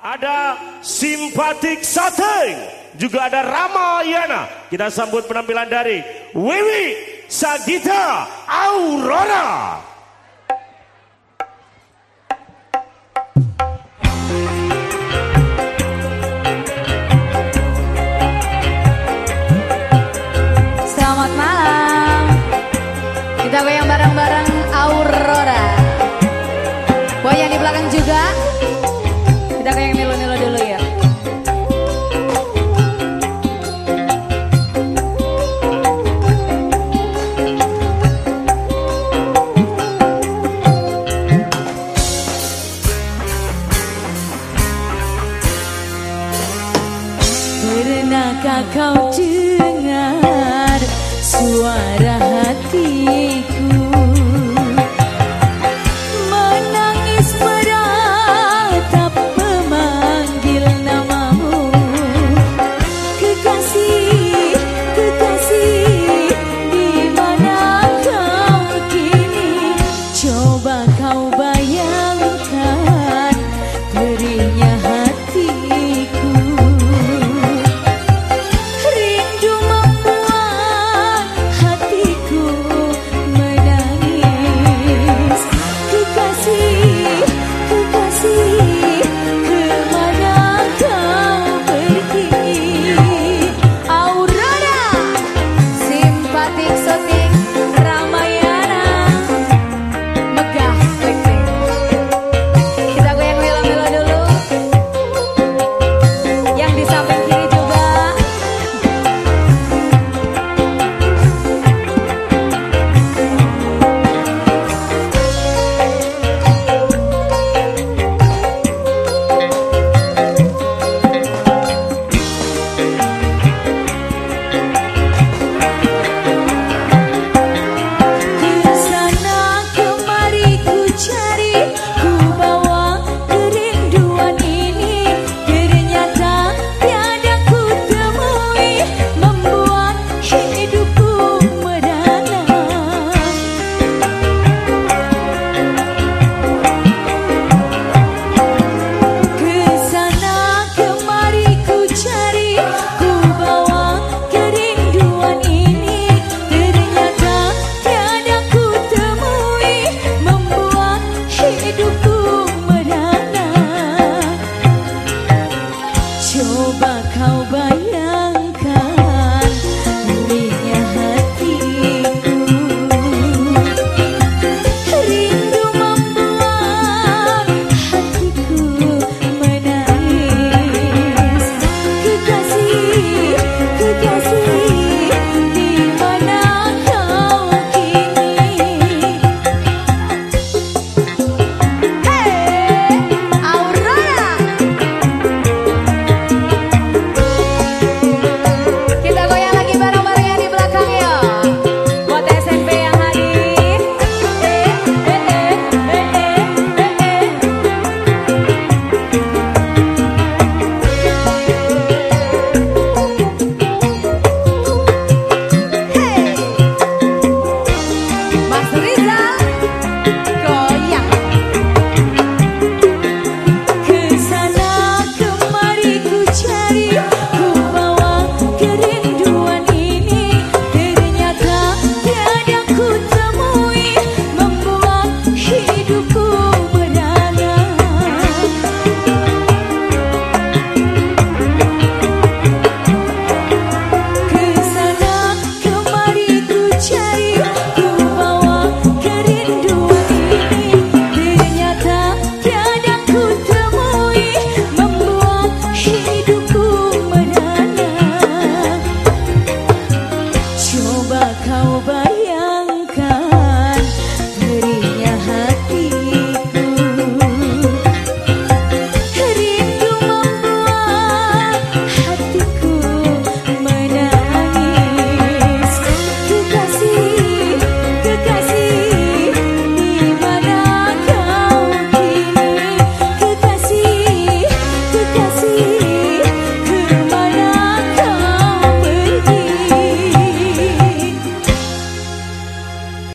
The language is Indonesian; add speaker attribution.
Speaker 1: ada Simpatik Sateng, juga ada Ramayana. Kita sambut penampilan dari Wiwi Sagita Aurora.
Speaker 2: Selamat malam. Kita goyang bareng-bareng Aurora. Boy yang di belakang juga. Kita goyang nilo-nilo dulu ya.
Speaker 3: Pernahkah kau dengar suara hatiku menangis meratap memanggil namamu? Kekasih, kekasih, di mana kau kini? Coba kau bayangkan perihnya hatiku. Coba kau bayangkan